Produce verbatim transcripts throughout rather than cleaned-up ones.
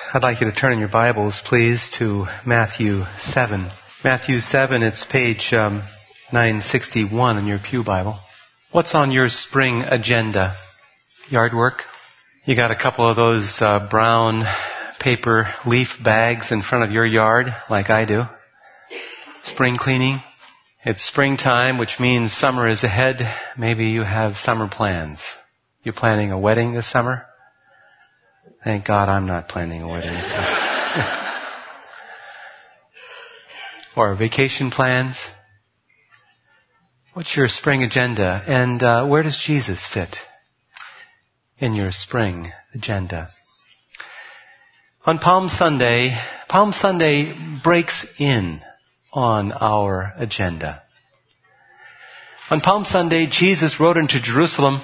I'd like you to turn in your Bibles, please, to Matthew seven. Matthew seven, it's page um, nine sixty-one in your pew Bible. What's on your spring agenda? Yard work? You got a couple of those uh, brown paper leaf bags in front of your yard, like I do. Spring cleaning. It's springtime, which means summer is ahead. Maybe you have summer plans. You're planning a wedding this summer? Thank God I'm not planning a wedding this summer. Or vacation plans. What's your spring agenda? And uh, where does Jesus fit in your spring agenda? On Palm Sunday, Palm Sunday breaks in on our agenda. On Palm Sunday, Jesus rode into Jerusalem,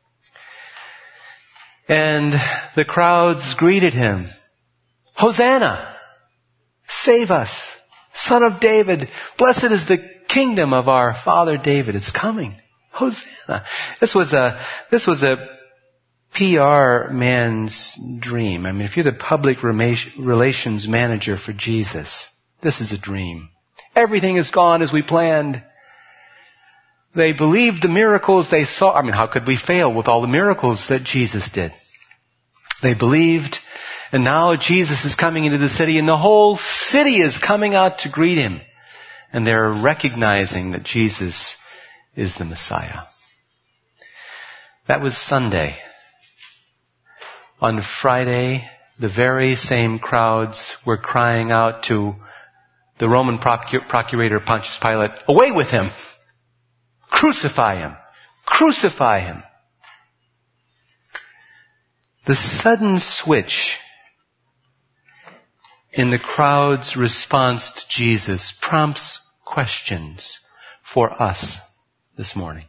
and the crowds greeted him. Hosanna! Save us! Son of David! Blessed is the kingdom of our father David. It's coming. Hosanna! This was a, this was a P R man's dream. I mean, if you're the public relations manager for Jesus, this is a dream. Everything has gone as we planned. They believed the miracles they saw. I mean, how could we fail with all the miracles that Jesus did? They believed, and now Jesus is coming into the city, and the whole city is coming out to greet him. And they're recognizing that Jesus is the Messiah. That was Sunday. On Friday, the very same crowds were crying out to the Roman procurator Pontius Pilate, away with him! Crucify him! Crucify him! The sudden switch in the crowd's response to Jesus prompts questions for us this morning.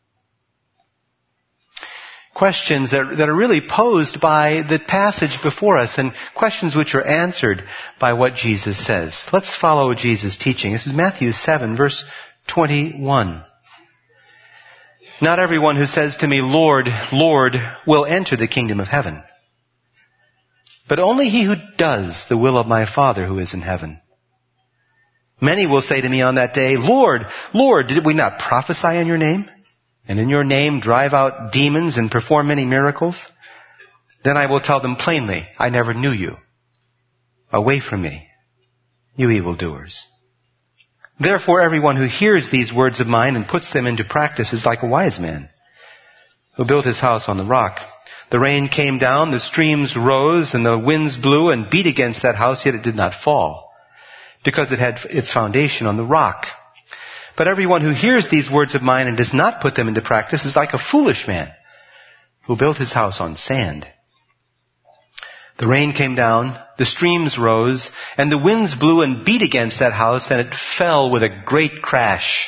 Questions that, that are really posed by the passage before us, and questions which are answered by what Jesus says. Let's follow Jesus' teaching. This is Matthew seven, verse twenty-one. Not everyone who says to me, Lord, Lord, will enter the kingdom of heaven, but only he who does the will of my Father who is in heaven. Many will say to me on that day, Lord, Lord, did we not prophesy in your name? And in your name drive out demons and perform many miracles? Then I will tell them plainly, I never knew you. Away from me, you evildoers. Therefore everyone who hears these words of mine and puts them into practice is like a wise man who built his house on the rock. The rain came down, the streams rose, and the winds blew and beat against that house, yet it did not fall, because it had its foundation on the rock. But everyone who hears these words of mine and does not put them into practice is like a foolish man who built his house on sand. The rain came down, the streams rose, and the winds blew and beat against that house, and it fell with a great crash.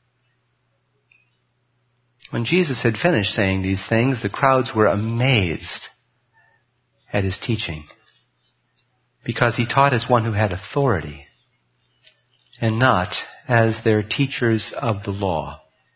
When Jesus had finished saying these things, the crowds were amazed at his teaching, because he taught as one who had authority, and not as their teachers of the law.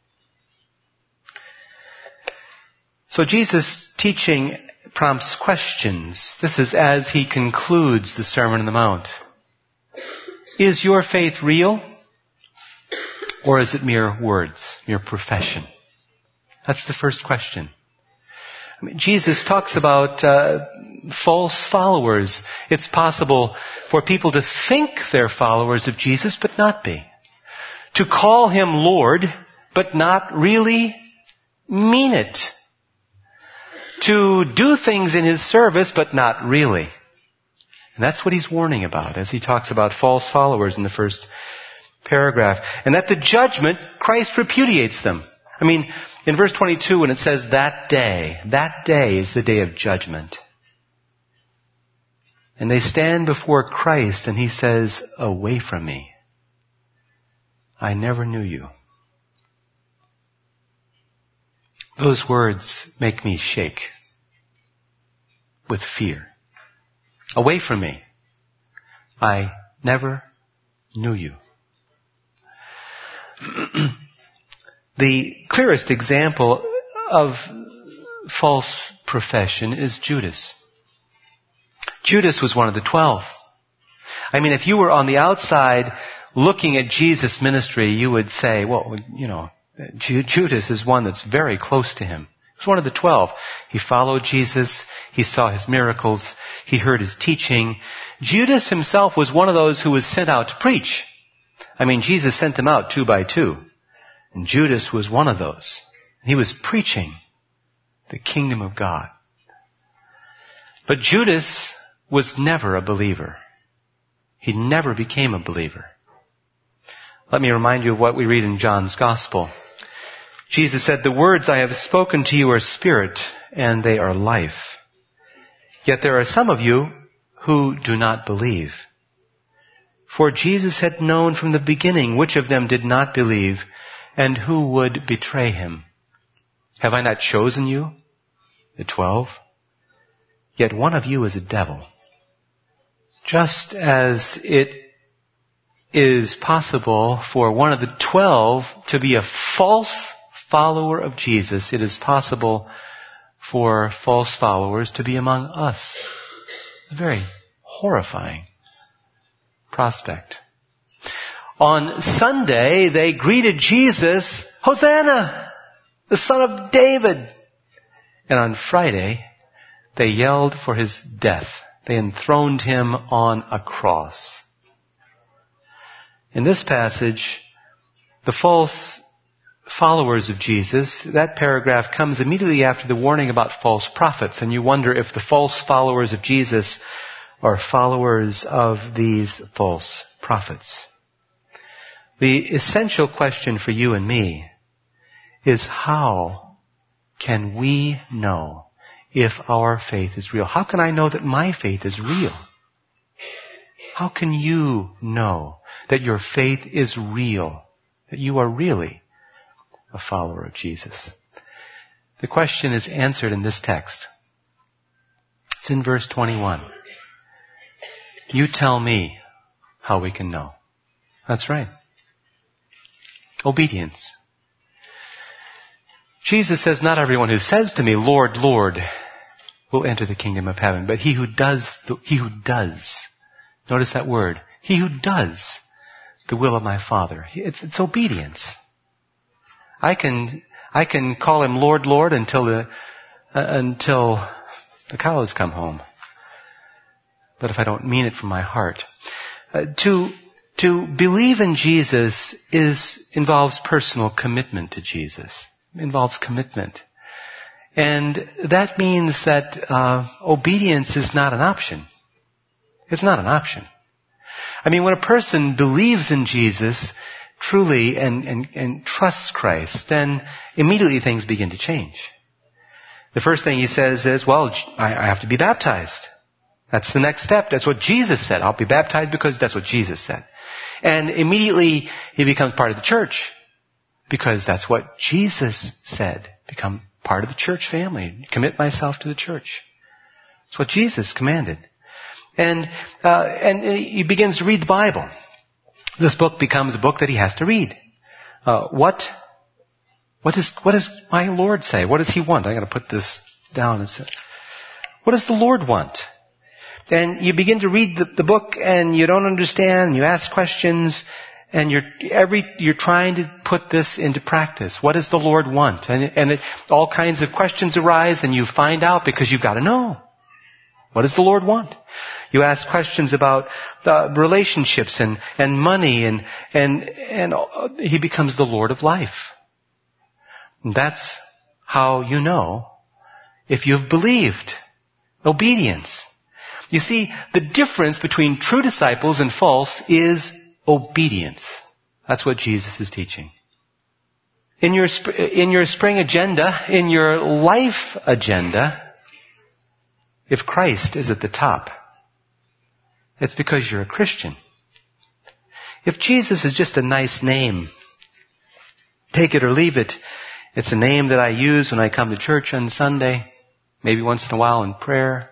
So Jesus' teaching prompts questions. This is as he concludes the Sermon on the Mount. Is your faith real? Or is it mere words, mere profession? That's the first question. I mean, Jesus talks about uh, false followers. It's possible for people to think they're followers of Jesus, but not be. To call him Lord, but not really mean it. To do things in his service, but not really. And that's what he's warning about as he talks about false followers in the first paragraph. And at the judgment, Christ repudiates them. I mean, in verse twenty-two, when it says that day, that day is the day of judgment. And they stand before Christ and he says, away from me. I never knew you. Those words make me shake with fear. Away from me. I never knew you. The clearest example of false profession is Judas. Judas was one of the twelve. I mean, if you were on the outside looking at Jesus' ministry, you would say, well, you know, Judas is one that's very close to him. He's one of the twelve. He followed Jesus. He saw his miracles. He heard his teaching. Judas himself was one of those who was sent out to preach. I mean, Jesus sent them out two by two. And Judas was one of those. He was preaching the kingdom of God. But Judas was never a believer. He never became a believer. Let me remind you of what we read in John's Gospel. Jesus said, "The words I have spoken to you are spirit, and they are life. Yet there are some of you who do not believe." For Jesus had known from the beginning which of them did not believe, and who would betray him. "Have I not chosen you, the twelve? Yet one of you is a devil." Just as it is possible for one of the twelve to be a false follower of Jesus, it is possible for false followers to be among us. A very horrifying prospect. On Sunday, they greeted Jesus, "Hosanna, the Son of David." And on Friday, they yelled for his death. They enthroned him on a cross. In this passage, the false followers of Jesus, that paragraph comes immediately after the warning about false prophets. And you wonder if the false followers of Jesus are followers of these false prophets. The essential question for you and me is, how can we know if our faith is real? How can I know that my faith is real? How can you know that your faith is real, that you are really a follower of Jesus? The question is answered in this text. It's in verse twenty-one. You tell me how we can know. That's right. Obedience. Jesus says, "Not everyone who says to me, 'Lord, Lord,' will enter the kingdom of heaven, but he who does, the, he who does." Notice that word. He who does the will of my Father. It's, it's obedience. I can, I can call him Lord, Lord until the, uh, until the cows come home. But if I don't mean it from my heart, uh, to, to believe in Jesus is, involves personal commitment to Jesus. It involves commitment. And that means that, uh, obedience is not an option. It's not an option. I mean, when a person believes in Jesus truly and, and, and trusts Christ, then immediately things begin to change. The first thing he says is, well, I, I have to be baptized. That's the next step. That's what Jesus said. I'll be baptized because that's what Jesus said. And immediately he becomes part of the church because that's what Jesus said. Become part of the church family. Commit myself to the church. That's what Jesus commanded. And, uh, and he begins to read the Bible. This book becomes a book that he has to read. Uh, what, what is, what does my Lord say? What does he want? I gotta put this down and say, what does the Lord want? And you begin to read the, the book and you don't understand, and you ask questions, and you're, every, you're trying to put this into practice. What does the Lord want? And, and it, all kinds of questions arise and you find out because you've got to know. What does the Lord want? You ask questions about the relationships and, and money, and, and, and he becomes the Lord of life. And that's how you know if you've believed. Obedience. You see, the difference between true disciples and false is obedience. That's what Jesus is teaching. In your, in your spring agenda, in your life agenda, if Christ is at the top, it's because you're a Christian. If Jesus is just a nice name, take it or leave it. It's a name that I use when I come to church on Sunday, maybe once in a while in prayer.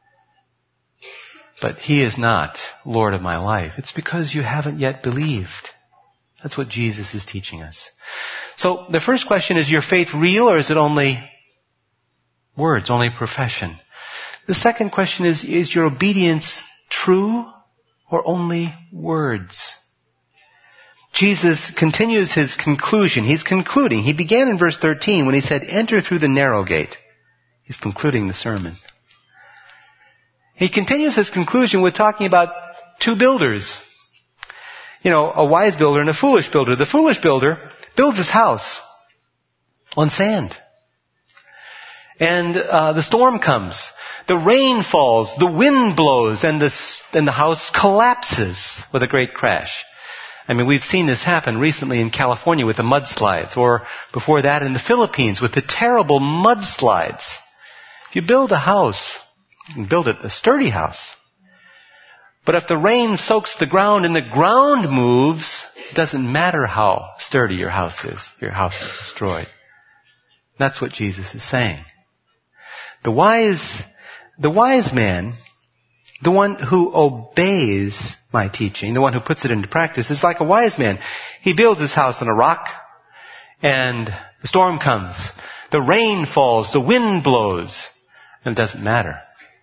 But he is not Lord of my life. It's because you haven't yet believed. That's what Jesus is teaching us. So the first question is, your faith real, or is it only words, only profession? The second question is, is your obedience true or only words? Jesus continues his conclusion. He's concluding. He began in verse thirteen when he said, enter through the narrow gate. He's concluding the sermon. He continues his conclusion with talking about two builders. You know, a wise builder and a foolish builder. The foolish builder builds his house on sand. And uh, the storm comes. The rain falls. The wind blows. And the, and the house collapses with a great crash. I mean, we've seen this happen recently in California with the mudslides, or before that in the Philippines with the terrible mudslides. If you build a house, you can build it a sturdy house. But if the rain soaks the ground and the ground moves, it doesn't matter how sturdy your house is. Your house is destroyed. That's what Jesus is saying. The wise, the wise man, the one who obeys my teaching, the one who puts it into practice, is like a wise man. He builds his house on a rock, and the storm comes. The rain falls, the wind blows, and it doesn't matter.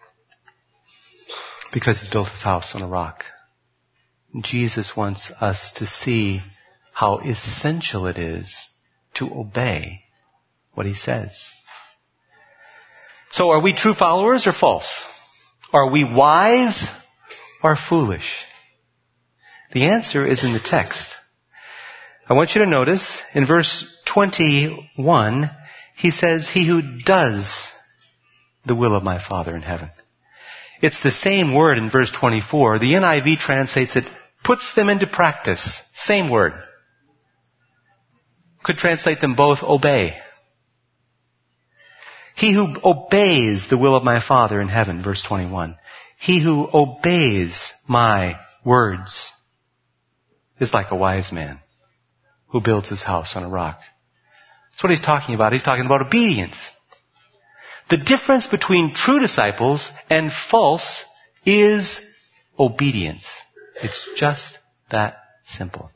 Because he built his house on a rock. Jesus wants us to see how essential it is to obey what he says. So are we true followers or false? Are we wise or foolish? The answer is in the text. I want you to notice in verse twenty-one, he says, he who does the will of my Father in heaven. It's the same word in verse twenty-four. The N I V translates it, puts them into practice. Same word. Could translate them both, obey. He who obeys the will of my Father in heaven, verse twenty-one. He who obeys my words is like a wise man who builds his house on a rock. That's what he's talking about. He's talking about obedience. The difference between true disciples and false is obedience. It's just that simple.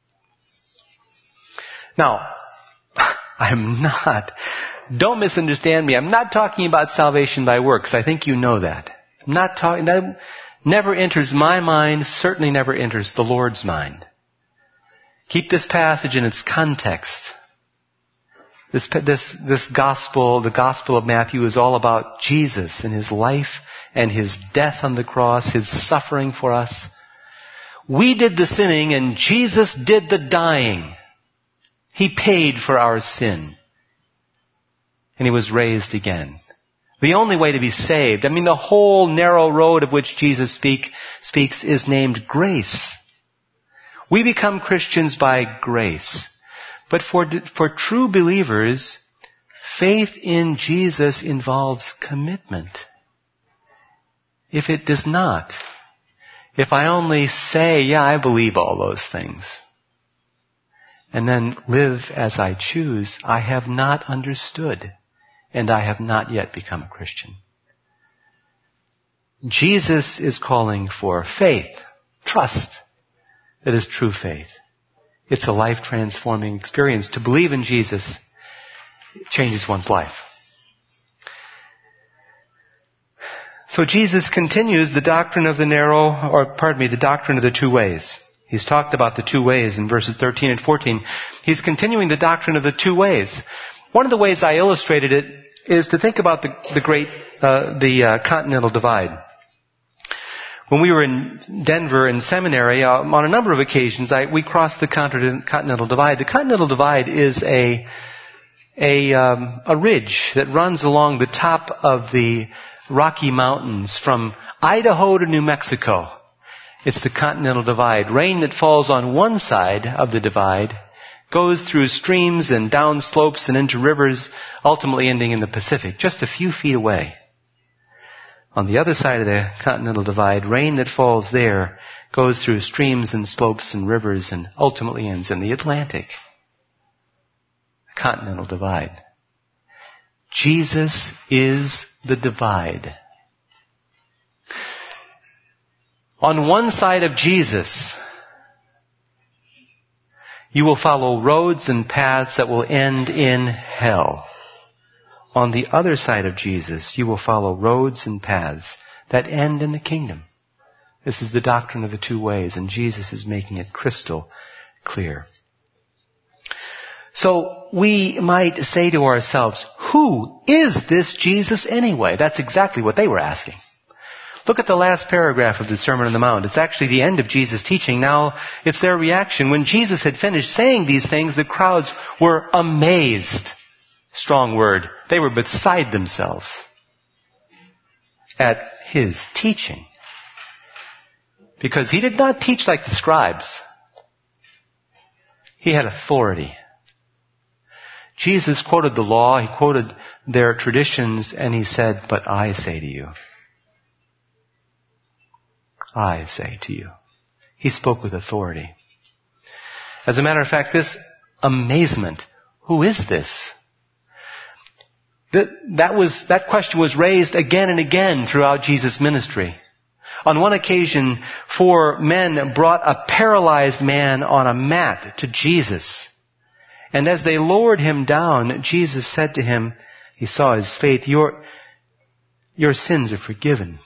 Now, I'm not, don't misunderstand me, I'm not talking about salvation by works. I think you know that. I'm not talking, that never enters my mind, certainly never enters the Lord's mind. Keep this passage in its context. This, this, this gospel, the gospel of Matthew, is all about Jesus and his life and his death on the cross, his suffering for us. We did the sinning and Jesus did the dying. He paid for our sin. And he was raised again. The only way to be saved, I mean, the whole narrow road of which Jesus speak, speaks is named grace. We become Christians by grace. But for, for true believers, faith in Jesus involves commitment. If it does not, if I only say, yeah, I believe all those things, and then live as I choose, I have not understood, and I have not yet become a Christian. Jesus is calling for faith, trust. That is true faith. It's a life-transforming experience. To believe in Jesus changes one's life. So Jesus continues the doctrine of the narrow, or pardon me, the doctrine of the two ways. He's talked about the two ways in verses thirteen and fourteen. He's continuing the doctrine of the two ways. One of the ways I illustrated it is to think about the, the great, uh, the uh, continental divide. When we were in Denver in seminary, uh, on a number of occasions, I, we crossed the continental divide. The continental divide is a a, um, a ridge that runs along the top of the Rocky Mountains from Idaho to New Mexico. It's the continental divide. Rain that falls on one side of the divide goes through streams and down slopes and into rivers, ultimately ending in the Pacific, just a few feet away. On the other side of the continental divide, rain that falls there goes through streams and slopes and rivers and ultimately ends in the Atlantic. Continental divide. Jesus is the divide. On one side of Jesus, you will follow roads and paths that will end in hell. on the other side of Jesus, you will follow roads and paths that end in the kingdom. This is the doctrine of the two ways, and Jesus is making it crystal clear. So we might say to ourselves, who is this Jesus anyway? That's exactly what they were asking. Look at the last paragraph of the Sermon on the Mount. It's actually the end of Jesus' teaching. Now it's their reaction. When Jesus had finished saying these things, the crowds were amazed. Strong word. They were beside themselves at his teaching. Because he did not teach like the scribes. He had authority. Jesus quoted the law, he quoted their traditions, and he said, but I say to you. I say to you. He spoke with authority. As a matter of fact, this amazement, who is this? That, that was, that question was raised again and again throughout Jesus' ministry. On one occasion, four men brought a paralyzed man on a mat to Jesus. And as they lowered him down, Jesus said to him, he saw his faith, your, your sins are forgiven.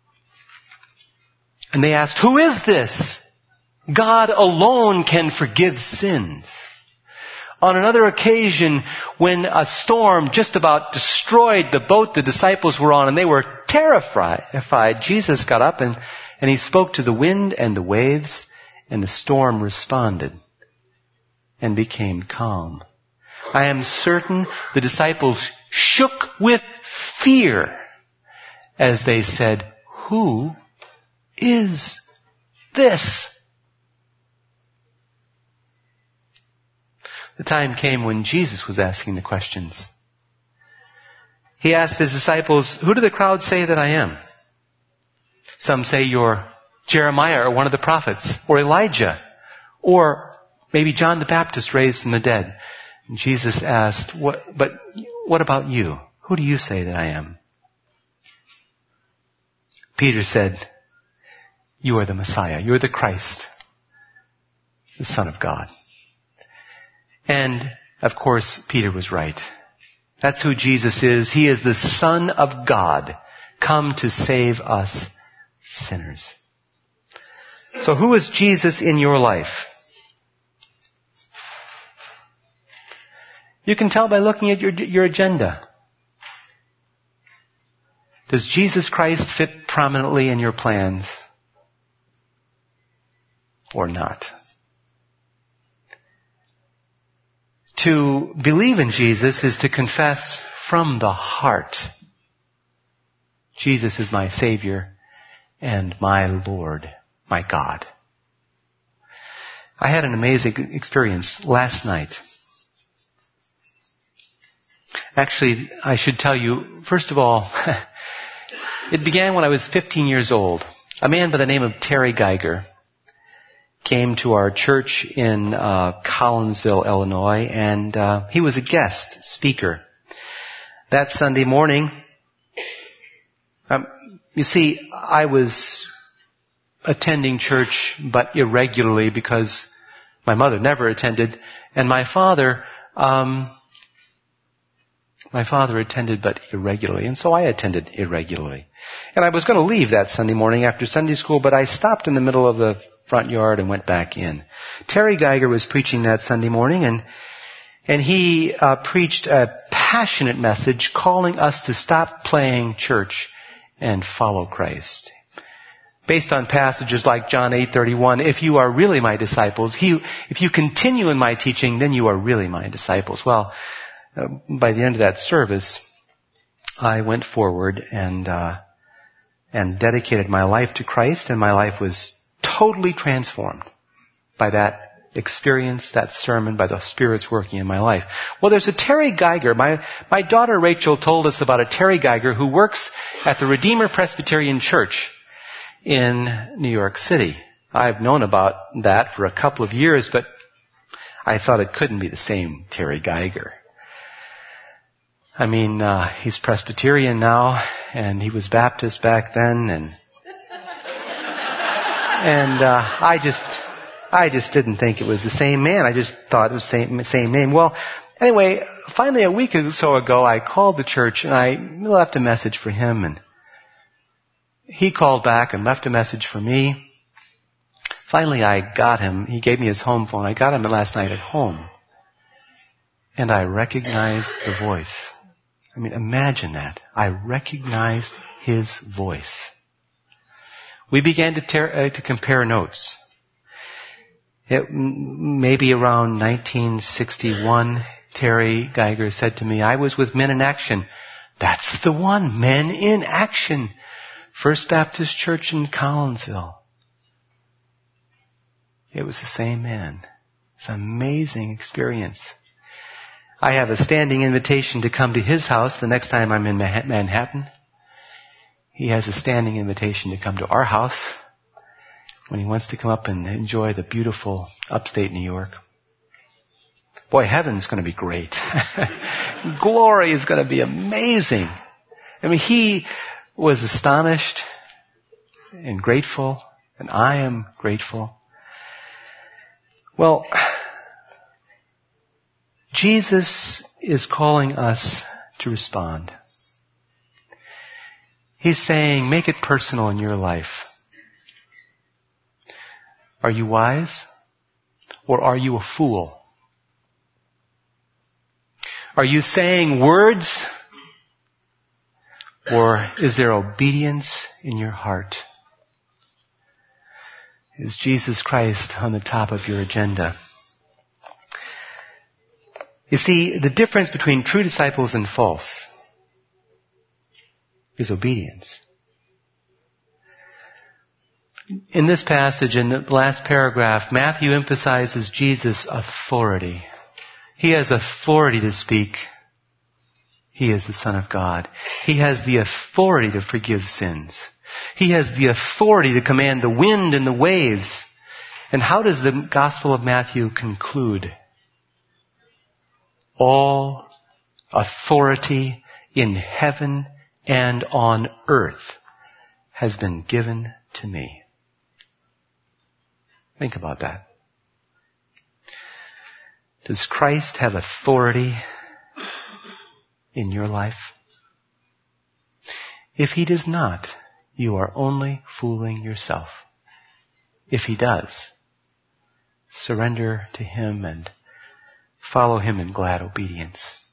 And they asked, who is this? God alone can forgive sins. On another occasion, when a storm just about destroyed the boat the disciples were on and they were terrified, Jesus got up and, and he spoke to the wind and the waves, and the storm responded and became calm. I am certain the disciples shook with fear as they said, who is this? The time came when Jesus was asking the questions. He asked his disciples, who do the crowd say that I am? Some say you're Jeremiah or one of the prophets, or Elijah, or maybe John the Baptist raised from the dead. And Jesus asked, what, but what about you? Who do you say that I am? Peter said, you are the Messiah. You are the Christ, the Son of God. And, of course, Peter was right. That's who Jesus is. He is the Son of God, come to save us sinners. So who is Jesus in your life? You can tell by looking at your, your agenda. Does Jesus Christ fit prominently in your plans? Or not? To believe in Jesus is to confess from the heart, Jesus is my Savior and my Lord, my God. I had an amazing experience last night. Actually, I should tell you, first of all, it began when I was fifteen years old. A man by the name of Terry Geiger came to our church in uh, Collinsville, Illinois, and uh, he was a guest speaker. That Sunday morning, um, you see, I was attending church but irregularly because my mother never attended, and my father, um, my father attended but irregularly, and so I attended irregularly. And I was going to leave that Sunday morning after Sunday school, but I stopped in the middle of the front yard and went back in. Terry Geiger was preaching that Sunday morning, and and he uh, preached a passionate message calling us to stop playing church and follow Christ. Based on passages like John eight thirty-one, if you are really my disciples, he, if you continue in my teaching, then you are really my disciples. Well, uh, by the end of that service, I went forward and uh, and dedicated my life to Christ, and my life was totally transformed by that experience, that sermon, by the Spirit's working in my life. Well, there's a Terry Geiger. My, my daughter Rachel told us about a Terry Geiger who works at the Redeemer Presbyterian Church in New York City. I've known about that for a couple of years, but I thought it couldn't be the same Terry Geiger. I mean, uh, he's Presbyterian now, and he was Baptist back then, and And uh, I just, I just didn't think it was the same man. I just thought it was the same, same name. Well, Anyway, finally a week or so ago, I called the church and I left a message for him, and he called back and left a message for me. Finally, I got him. He gave me his home phone. I got him last night at home. And I recognized the voice. I mean, imagine that. I recognized his voice. We began to, ter- uh, to compare notes. It, maybe around nineteen sixty-one, Terry Geiger said to me, I was with Men in Action. That's the one, Men in Action. First Baptist Church in Collinsville. It was the same man. It's an amazing experience. I have a standing invitation to come to his house the next time I'm in Manhattan. He has a standing invitation to come to our house when he wants to come up and enjoy the beautiful upstate New York. Boy, heaven's going to be great. Glory is going to be amazing. I mean, he was astonished and grateful, and I am grateful. Well, Jesus is calling us to respond. He's saying, make it personal in your life. Are you wise? Or are you a fool? Are you saying words? Or is there obedience in your heart? Is Jesus Christ on the top of your agenda? You see, the difference between true disciples and false is obedience. In this passage, in the last paragraph, Matthew emphasizes Jesus' authority. He has authority to speak. He is the Son of God. He has the authority to forgive sins. He has the authority to command the wind and the waves. And how does the Gospel of Matthew conclude? All authority in heaven and on earth has been given to me. Think about that. Does Christ have authority in your life? If he does not, you are only fooling yourself. If he does, surrender to him and follow him in glad obedience.